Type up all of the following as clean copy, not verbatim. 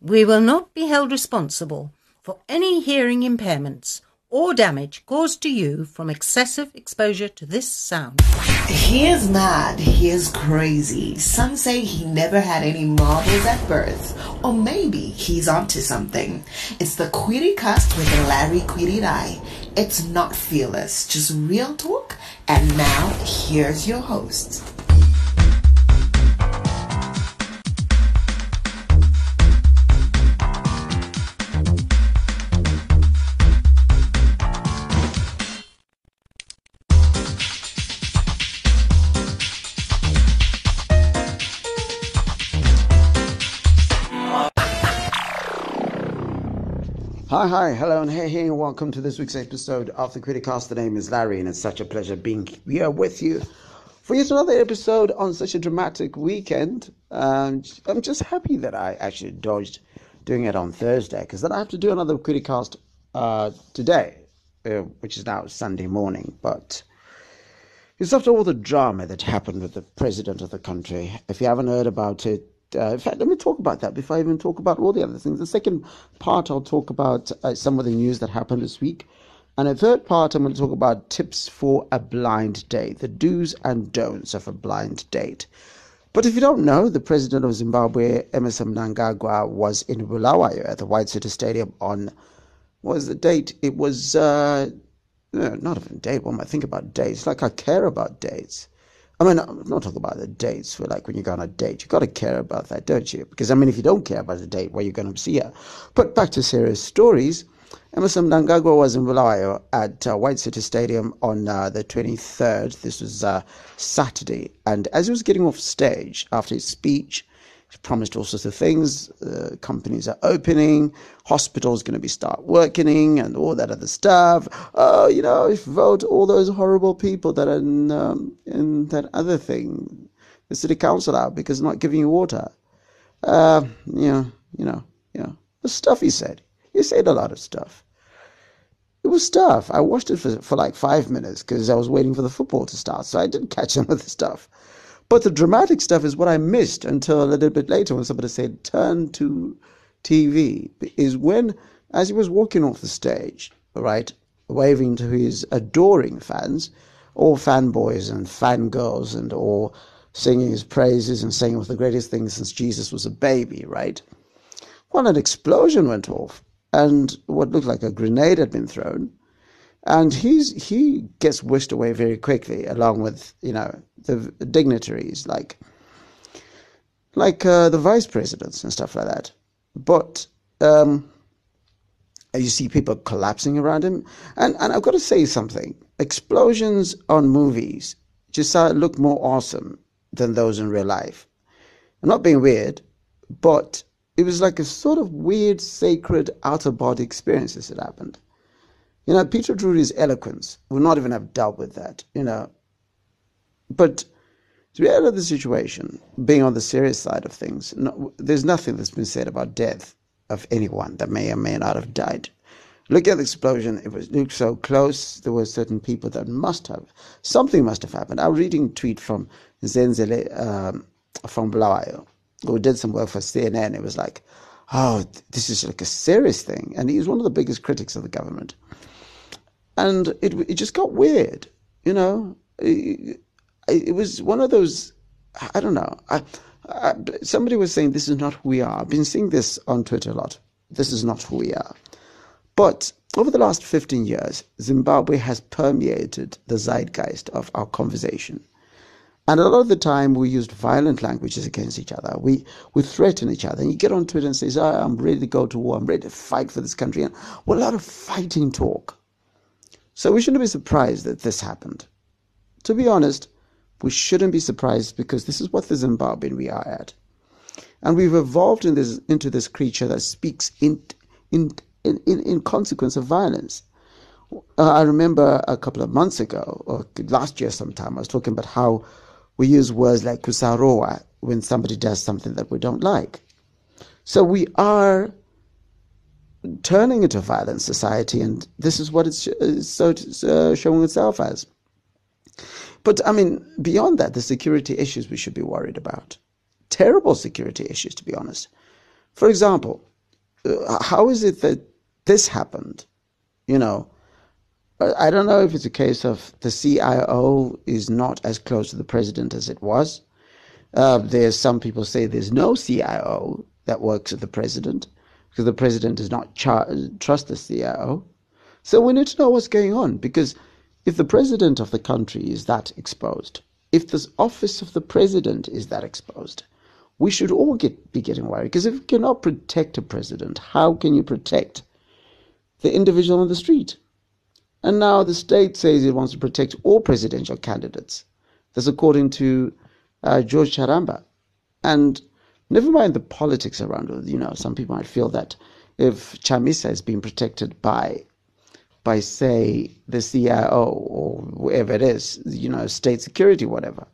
We will not be held responsible for any hearing impairments or damage caused to you from excessive exposure to this sound. He is mad. He is crazy. Some say he never had any marbles at birth. Or maybe he's onto something. It's the Queery Cast with Larry Queery Eye. It's not fearless, just real talk. And now, here's your host. Hi, hello, and hey, and welcome to this week's episode of the Criticast. The name is Larry, and it's such a pleasure being here with you for yet another episode on such a dramatic weekend. I'm just happy that I actually dodged doing it on Thursday, because then I have to do another Criticast today, which is now Sunday morning. But it's after all the drama that happened with the president of the country. If you haven't heard about it, in fact, let me talk about that before I even talk about all the other things. The second part, I'll talk about some of the news that happened this week. And the third part, I'm going to talk about tips for a blind date, the do's and don'ts of a blind date. But if you don't know, the president of Zimbabwe, Emmerson Mnangagwa, was in Bulawayo at the White City Stadium on, what was the date? It was, not even date. What am I thinking about dates? Like I care about dates. I mean, I'm not talking about the dates for like when you go on a date. You've got to care about that, don't you? Because, I mean, if you don't care about the date, where are you going to see her? But back to serious stories. Emmerson Mnangagwa was in Bulawayo at White City Stadium on the 23rd. This was Saturday. And as he was getting off stage after his speech, he promised all sorts of things. Companies are opening, hospitals going to be start working, and all that other stuff. Vote all those horrible people that are in that other thing, the city council out because they're not giving you water. The stuff he said. He said a lot of stuff. It was stuff. I watched it for like 5 minutes because I was waiting for the football to start, so I didn't catch some of the stuff. But the dramatic stuff is what I missed until a little bit later when somebody said, turn to TV, is when, as he was walking off the stage, right, waving to his adoring fans, all fanboys and fangirls and all singing his praises and saying it was the greatest thing since Jesus was a baby, right? Well, an explosion went off and what looked like a grenade had been thrown. And he gets whisked away very quickly, along with, the dignitaries like the vice presidents and stuff like that. But you see people collapsing around him. And I've got to say something. Explosions on movies just look more awesome than those in real life. I'm not being weird, but it was like a sort of weird, sacred, out-of-body experience as it happened. Peter Drury's eloquence would not even have dealt with that, But the reality of the situation, being on the serious side of things, there's nothing that's been said about death of anyone that may or may not have died. Look at the explosion. It looked so close. There were certain people that something must have happened. I was reading a tweet from Zenzele from Bulawayo, who did some work for CNN. It was like, oh, this is like a serious thing. And he's one of the biggest critics of the government. And it just got weird, It was one of those, I don't know. Somebody was saying this is not who we are. I've been seeing this on Twitter a lot. This is not who we are. But over the last 15 years, Zimbabwe has permeated the zeitgeist of our conversation. And a lot of the time we used violent languages against each other. We threaten each other. And you get on Twitter and say, I'm ready to go to war. I'm ready to fight for this country. And a lot of fighting talk. So we shouldn't be surprised that this happened. To be honest, we shouldn't be surprised because this is what the Zimbabwean we are at. And we've evolved into this creature that speaks in consequence of violence. I remember a couple of months ago, or last year sometime, I was talking about how we use words like kusaroa when somebody does something that we don't like. So we are turning into a violent society, and this is what it's showing itself as. But, I mean, beyond that, the security issues we should be worried about. Terrible security issues, to be honest. For example, how is it that this happened? You know, I don't know if it's a case of the CIO is not as close to the president as it was. There's some people say there's no CIO that works with the president because the president does not trust the CIO. So we need to know what's going on, because if the president of the country is that exposed, if the office of the president is that exposed, we should all be getting worried, because if you cannot protect a president, how can you protect the individual on the street? And now the state says it wants to protect all presidential candidates. That's according to George Charamba. And never mind the politics around it. You know, some people might feel that if Chamisa is being protected by say, the CIO or whoever it is, you know, state security, whatever,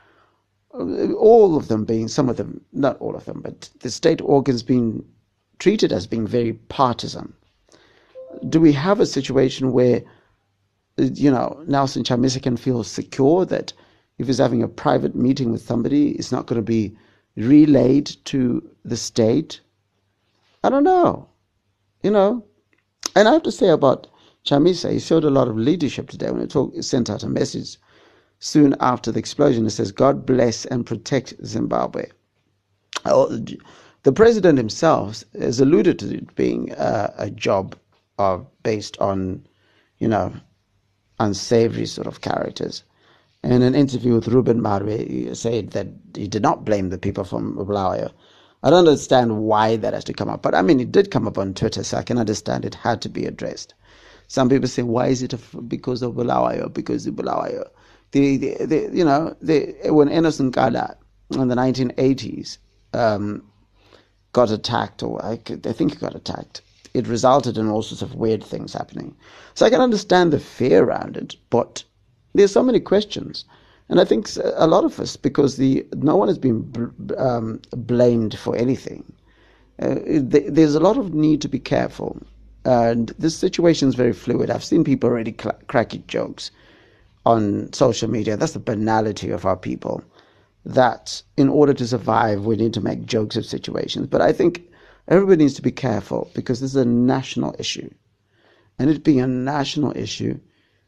all of them being, some of them, not all of them, but the state organs being treated as being very partisan. Do we have a situation where, you know, Nelson Chamisa can feel secure that if he's having a private meeting with somebody, it's not going to be relayed to the state? I don't know, you know. And I have to say about Chamisa, he showed a lot of leadership today when he sent out a message soon after the explosion. It says, God bless and protect Zimbabwe. The president himself has alluded to it being a job based on, you know, unsavory sort of characters. In an interview with Ruben Marwe, he said that he did not blame the people from Bulawayo. I don't understand why that has to come up, but I mean, it did come up on Twitter, so I can understand it had to be addressed. Some people say, why is it because of Bulawayo? Because of Bulawayo. You know, when Emerson Kala in the 1980s got attacked, or I think he got attacked, it resulted in all sorts of weird things happening. So I can understand the fear around it, but there's so many questions. And I think a lot of us, because no one has been blamed for anything, there's a lot of need to be careful. And this situation is very fluid. I've seen people already cracking jokes on social media. That's the banality of our people, that in order to survive, we need to make jokes of situations. But I think everybody needs to be careful, because this is a national issue. And it being a national issue,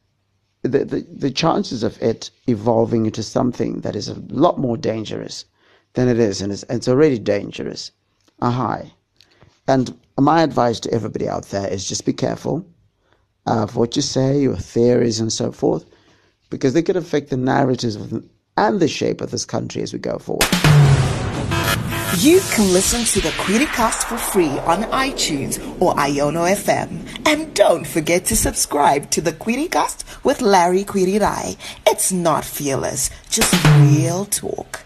the chances of it evolving into something that is a lot more dangerous than it is, and it's already dangerous, are high. And my advice to everybody out there is just be careful of what you say, your theories and so forth, because they could affect the narratives and the shape of this country as we go forward. You can listen to the QueryCast for free on iTunes or Iono FM. And don't forget to subscribe to the QueryCast with Larry Kwirirai. It's not fearless, just real talk.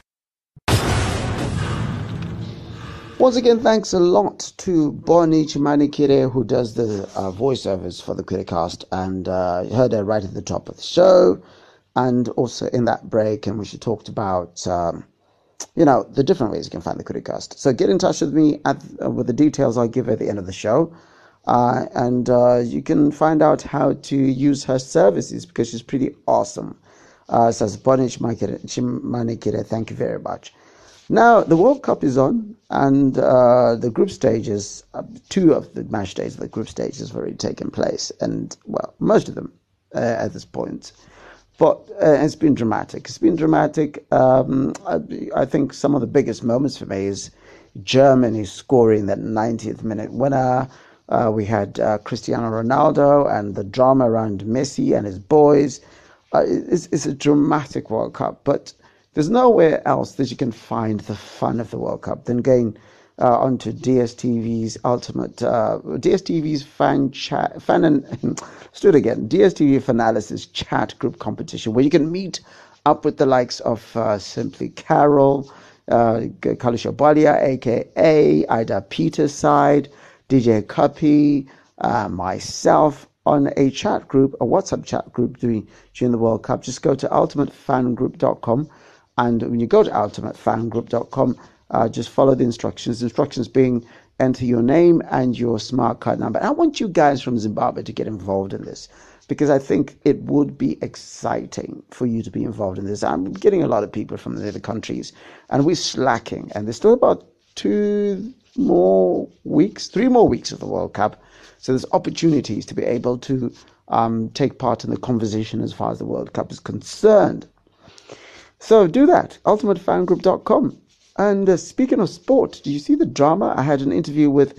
Once again, thanks a lot to Bonnie Chimanikire, who does the voiceovers for the QueryCast, and heard her right at the top of the show, and also in that break in which she talked about you know, the different ways you can find the QueryCast. So get in touch with me with the details I'll give at the end of the show, and you can find out how to use her services, because she's pretty awesome. Says Bonnie Chimanikire, thank you very much. Now, the World Cup is on, and the group stages, two of the match days of the group stages have already taken place, and, well, most of them at this point. But it's been dramatic. It's been dramatic. I think some of the biggest moments for me is Germany scoring that 90th minute winner. We had Cristiano Ronaldo and the drama around Messi and his boys. It's a dramatic World Cup, but there's nowhere else that you can find the fun of the World Cup than going onto DSTV's DSTV's DSTV Fanalysis chat group competition, where you can meet up with the likes of Simply Carol, Kalisha Balia, aka Ida Peterside, DJ Cuppy, myself, on a chat group, a WhatsApp chat group during the World Cup. Just go to ultimatefangroup.com, and when you go to ultimatefangroup.com, just follow the instructions. Instructions being enter your name and your smart card number. And I want you guys from Zimbabwe to get involved in this, because I think it would be exciting for you to be involved in this. I'm getting a lot of people from the other countries, and we're slacking, and there's still about 2 more weeks weeks, 3 more weeks of the World Cup. So there's opportunities to be able to take part in the conversation as far as the World Cup is concerned. So do that, ultimatefangroup.com. And speaking of sport, did you see the drama? I had an interview with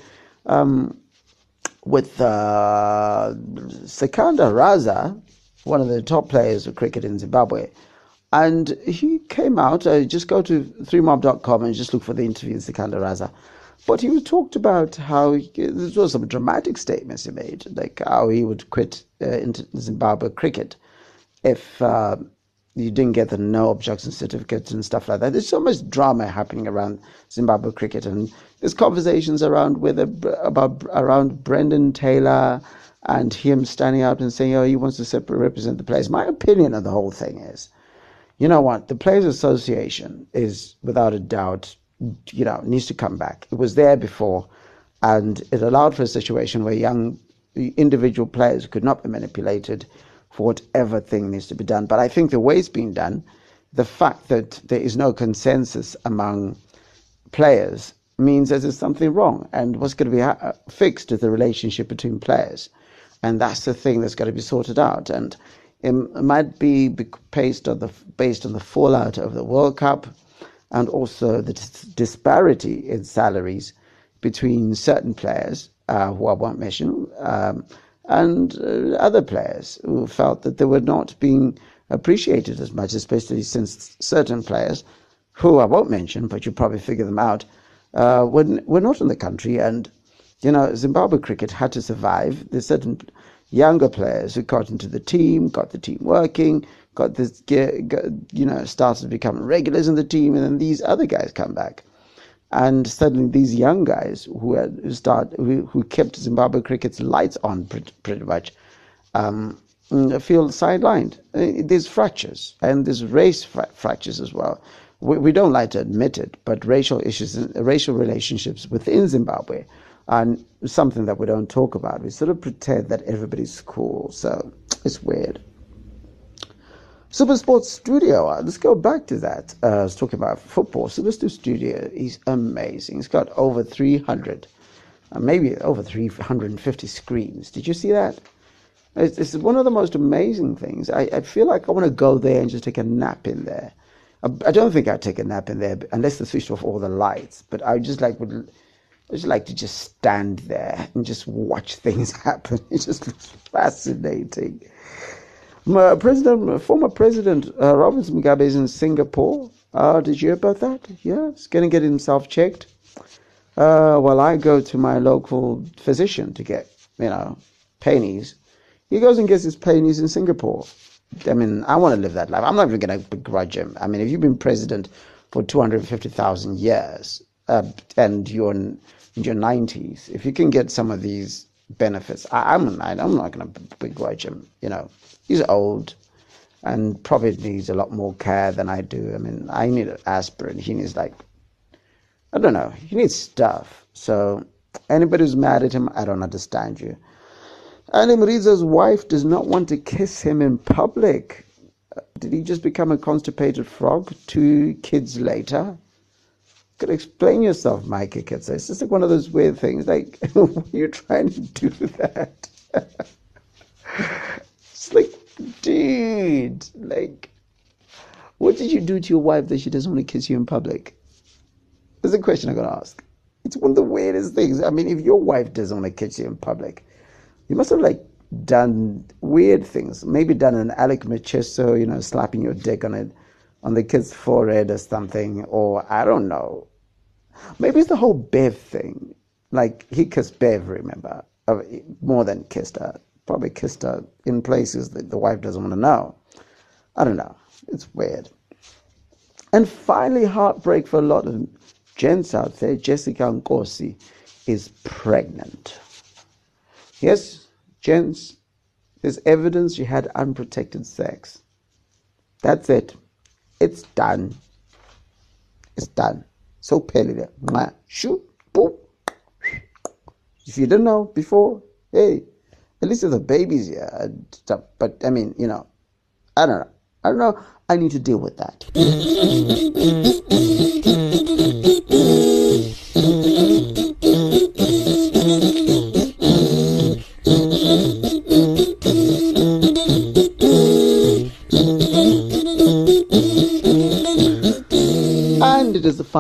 Sikandar Raza, one of the top players of cricket in Zimbabwe. And he came out, just go to 3mob.com and just look for the interview with Sikandar Raza. But he talked about how, there was some dramatic statements he made, like how he would quit Zimbabwe cricket if you didn't get the no objection certificate and stuff like that. There's so much drama happening around Zimbabwe cricket, and there's conversations around around Brendan Taylor and him standing up and saying, oh, he wants to represent the players. My opinion of the whole thing is, you know what, the Players Association is without a doubt, needs to come back. It was there before, and it allowed for a situation where young individual players could not be manipulated for whatever thing needs to be done. But I think the way it's being done, the fact that there is no consensus among players means that there's something wrong. And what's going to be fixed is the relationship between players. And that's the thing that's got to be sorted out. And it might be based on the fallout of the World Cup, and also the disparity in salaries between certain players, who I won't mention, and other players who felt that they were not being appreciated as much, especially since certain players, who I won't mention, but you probably figure them out, were not in the country. And, Zimbabwe cricket had to survive. There's certain younger players who got into the team, got the team working, started becoming regulars in the team, and then these other guys come back. And suddenly these young guys who kept Zimbabwe cricket's lights on pretty much feel sidelined. There's fractures, and there's race fractures as well. We don't like to admit it, but racial issues and racial relationships within Zimbabwe are something that we don't talk about. We sort of pretend that everybody's cool, so it's weird. Super Sports Studio, let's go back to that. I was talking about football. Super Sports Studio is amazing. It's got over 300, maybe over 350 screens. Did you see that? It's one of the most amazing things. I feel like I want to go there and just take a nap in there. I don't think I'd take a nap in there unless they switched off all the lights. But I just like to just stand there and just watch things happen. It just looks fascinating. Former President Robert Mugabe is in Singapore. Did you hear about that? Yeah, he's going to get himself checked. While I go to my local physician to get, painies, he goes and gets his painies in Singapore. I mean, I want to live that life. I'm not even going to begrudge him. I mean, if you've been president for 250,000 years and you're in your 90s, if you can get some of these benefits, I'm not going to begrudge him, He's old and probably needs a lot more care than I do. I mean, I need an aspirin. He needs he needs stuff. So anybody who's mad at him, I don't understand you. Andy Muriza's wife does not want to kiss him in public. Did he just become a constipated frog 2 kids later? You could explain yourself, Mikey Kitsa. It's just like one of those weird things. Like, why are you trying to do that? It's like, dude, what did you do to your wife that she doesn't want to kiss you in public? That's a question I'm going to ask. It's one of the weirdest things. I mean, if your wife doesn't want to kiss you in public, you must have done weird things. Maybe done an Alec Macheso, slapping your dick on the kid's forehead or something, or I don't know. Maybe it's the whole Bev thing. Like, he kissed Bev, remember? More than kissed her. Probably kissed her in places that the wife doesn't want to know. I don't know. It's weird. And finally, heartbreak for a lot of gents out there. Jessica Nkosi is pregnant. Yes, gents, there's evidence she had unprotected sex. That's it. It's done. It's done. So pelly. Shoot. Boop. If you didn't know before, hey, at least if the baby's here and stuff. But I mean, I don't know. I need to deal with that.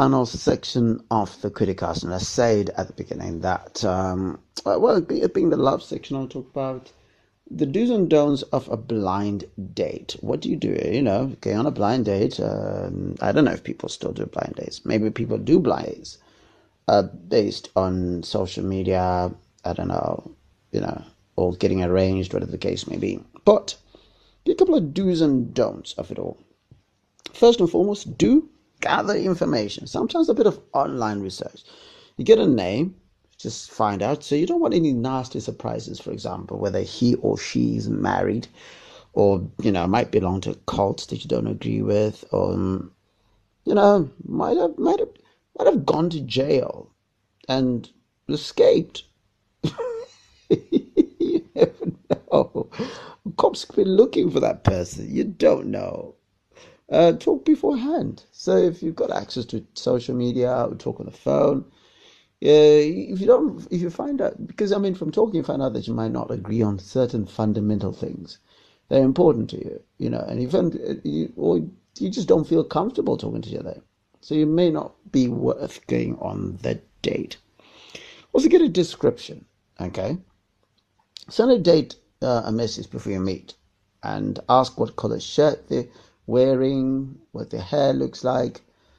final section of the Criticast, and I said at the beginning that, it being the love section, I'll talk about the do's and don'ts of a blind date. What do? Going on a blind date. I don't know if people still do blind dates. Maybe people do blind dates based on social media. I don't know, or getting arranged, whatever the case may be. But a couple of do's and don'ts of it all. First and foremost, do gather information. Sometimes a bit of online research. You get a name, just find out. So you don't want any nasty surprises, for example, whether he or she is married or, might belong to a cult that you don't agree with, or, might have gone to jail and escaped. You never know. Cops could be looking for that person. You don't know. Talk beforehand. So if you've got access to social media or talk on the phone, if you find out, because from talking you find out that you might not agree on certain fundamental things, they're important to you, and you just don't feel comfortable talking to each other, so you may not be worth going on the date. Also, get a description. Okay, send a date a message before you meet, and ask what color shirt they're wearing, what their hair looks like.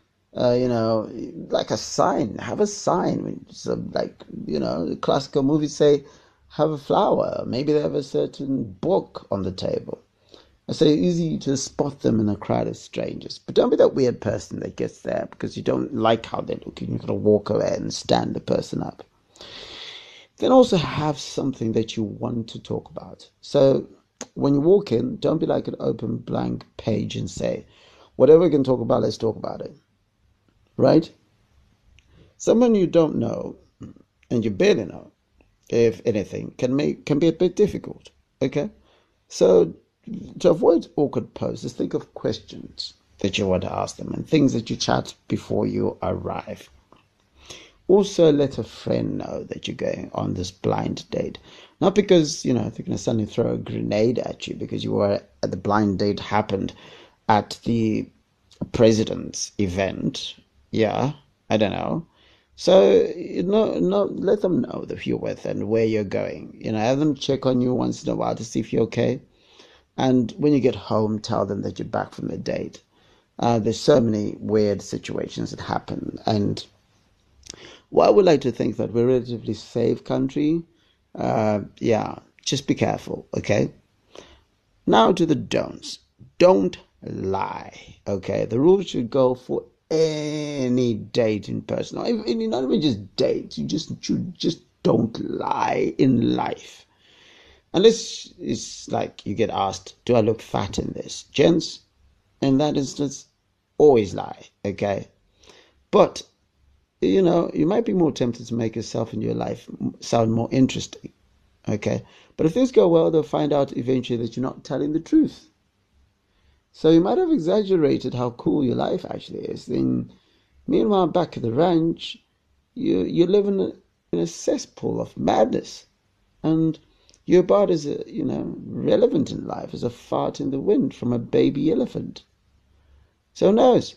Like a sign. Have a sign. So the classical movies say, have a flower. Maybe they have a certain book on the table. I say easy to spot them in a crowd of strangers. But don't be that weird person that gets there because you don't like how they're looking. You've got to walk away and stand the person up. Then also have something that you want to talk about. So when you walk in, don't be like an open blank page and say, whatever we can talk about, let's talk about it. Right? Someone you don't know and you barely know, if anything, can be a bit difficult. Okay? So to avoid awkward pauses, think of questions that you want to ask them and things that you chat before you arrive. Also, let a friend know that you're going on this blind date. Not because, they're going to suddenly throw a grenade at you because you were at the blind date happened at the president's event. Yeah, I don't know. So, let them know that you're with and where you're going. Have them check on you once in a while to see if you're okay. And when you get home, tell them that you're back from the date. There's so many weird situations that happen. And I would like to think that we're a relatively safe country. Just be careful, okay? Now to the don'ts. Don't lie, okay? The rules should go for any date in person. Not even just dates. You just don't lie in life. Unless it's like you get asked, do I look fat in this? Gents, in that instance, always lie, okay? But you might be more tempted to make yourself and your life sound more interesting, okay? But if things go well, they'll find out eventually that you're not telling the truth. So you might have exaggerated how cool your life actually is. Then, meanwhile, back at the ranch, you live in a cesspool of madness, and you're about as relevant in life as a fart in the wind from a baby elephant. So who knows?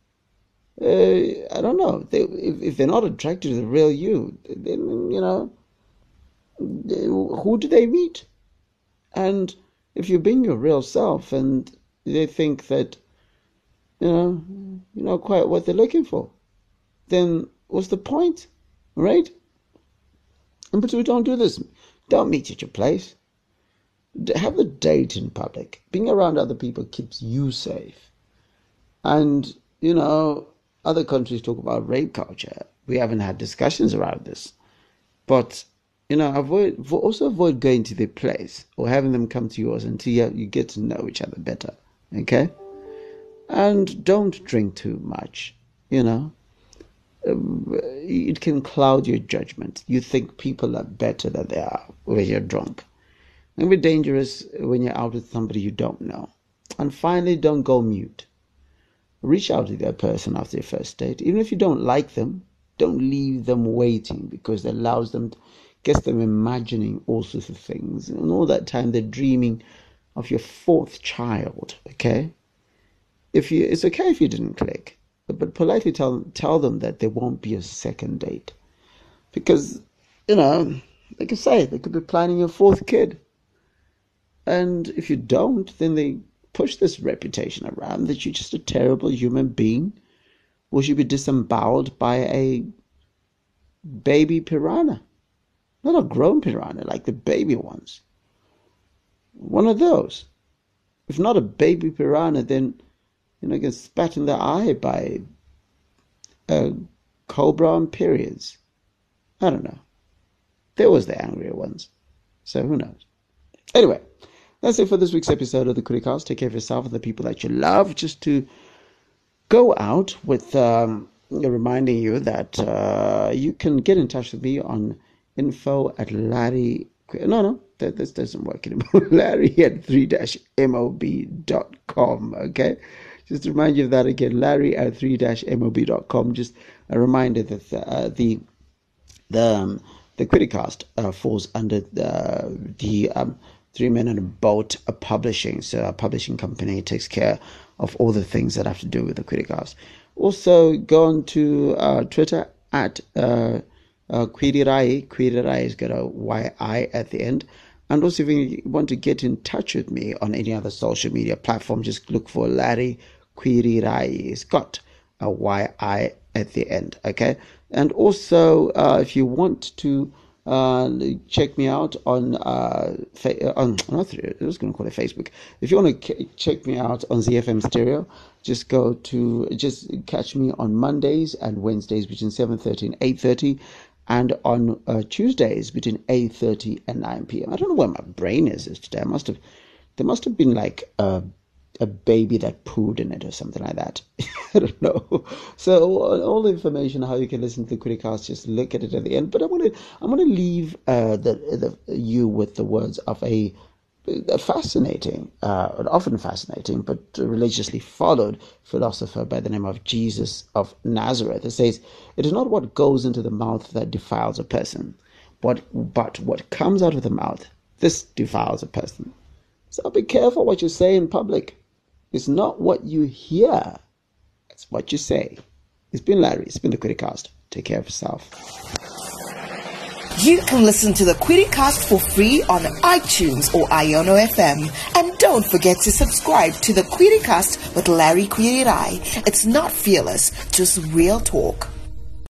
I don't know. If they're not attracted to the real you, then, who do they meet? And if you're being your real self and they think that, you're not quite what they're looking for, then what's the point, right? But we don't do this. Don't meet at your place. Have the date in public. Being around other people keeps you safe. And, other countries talk about rape culture. We haven't had discussions around this. But, avoid going to their place or having them come to yours until you get to know each other better. Okay? And don't drink too much. It can cloud your judgment. You think people are better than they are when you're drunk. It can be dangerous when you're out with somebody you don't know. And finally, don't go mute. Reach out to that person after your first date. Even if you don't like them, don't leave them waiting, because it gets them imagining all sorts of things. And all that time they're dreaming of your fourth child, okay? It's okay if you didn't click. but politely tell them that there won't be a second date. Because, like I say, they could be planning a fourth kid. And if you don't, then they push this reputation around that you're just a terrible human being, or should be disemboweled by a baby piranha. Not a grown piranha, like the baby ones. One of those. If not a baby piranha, then, get spat in the eye by a cobra on periods. I don't know. There was the angrier ones. So who knows? Anyway, that's it for this week's episode of the Criticast. Take care of yourself and the people that you love. Just to go out with reminding you that you can get in touch with me on info@Larry. No, this doesn't work anymore. Larry@3-mob.com. Okay, just to remind you of that again. Larry@3-mob.com. Just a reminder that the Criticast falls under the 3 Men and a Boat publishing. So our publishing company takes care of all the things that have to do with the Criticast. Also, go on to Twitter at Quirirai. Quirirai has got a Y-I at the end. And also, if you want to get in touch with me on any other social media platform, just look for Larry Quirirai. It's got a Y-I at the end, okay? And also, if you want to check me out on I was going to call it Facebook. If you want to check me out on ZFM Stereo, just catch me on Mondays and Wednesdays between 7:30 and 8:30, and on Tuesdays between 8:30 and 9 p.m. I don't know where my brain is today. There must have been like a baby that pooed in it or something like that. I don't know. So all the information how you can listen to the Criticast, just look at it at the end. But I'm gonna leave you with the words of a fascinating, often fascinating, but religiously followed philosopher by the name of Jesus of Nazareth. It says, "It is not what goes into the mouth that defiles a person, but what comes out of the mouth, this defiles a person." So be careful what you say in public. It's not what you hear, it's what you say. It's been Larry. It's been the Criticast. Take care of yourself. You can listen to the Criticast for free on iTunes or Iono FM. And don't forget to subscribe to the Criticast with Larry Quirirai. It's not fearless, just real talk.